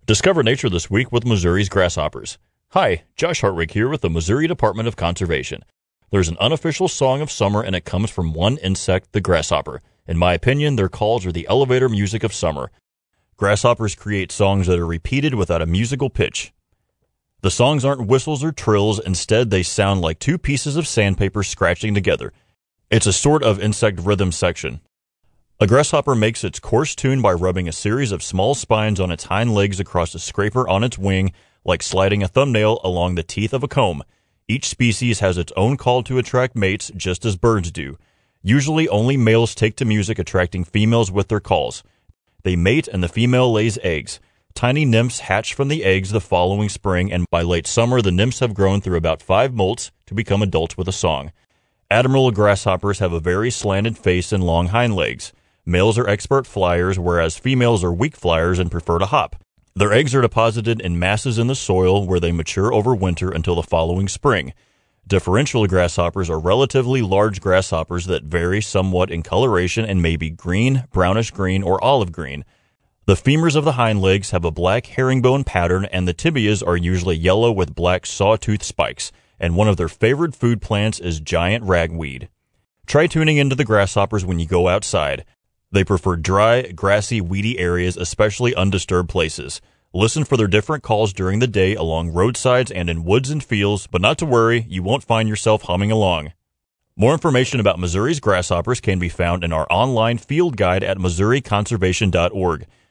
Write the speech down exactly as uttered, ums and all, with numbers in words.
Discover nature this week with Missouri's grasshoppers. Hi, Josh Hartwig here with the Missouri Department of Conservation. There's an unofficial song of summer, and it comes from one insect, the grasshopper. In my opinion, their calls are the elevator music of summer. Grasshoppers create songs that are repeated without a musical pitch. The songs aren't whistles or trills, instead they sound like two pieces of sandpaper scratching together. It's a sort of insect rhythm section. A grasshopper makes its coarse tune by rubbing a series of small spines on its hind legs across a scraper on its wing, like sliding a thumbnail along the teeth of a comb. Each species has its own call to attract mates, just as birds do. Usually only males take to music, attracting females with their calls. They mate and the female lays eggs. Tiny nymphs hatch from the eggs the following spring, and by late summer the nymphs have grown through about five molts to become adults with a song. Admiral grasshoppers have a very slanted face and long hind legs. Males are expert flyers, whereas females are weak flyers and prefer to hop. Their eggs are deposited in masses in the soil where they mature over winter until the following spring. Differential grasshoppers are relatively large grasshoppers that vary somewhat in coloration and may be green, brownish green, or olive green. The femurs of the hind legs have a black herringbone pattern, and the tibias are usually yellow with black sawtooth spikes, and one of their favorite food plants is giant ragweed. Try tuning into the grasshoppers when you go outside. They prefer dry, grassy, weedy areas, especially undisturbed places. Listen for their different calls during the day along roadsides and in woods and fields, but not to worry, you won't find yourself humming along. More information about Missouri's grasshoppers can be found in our online field guide at missouri conservation dot org.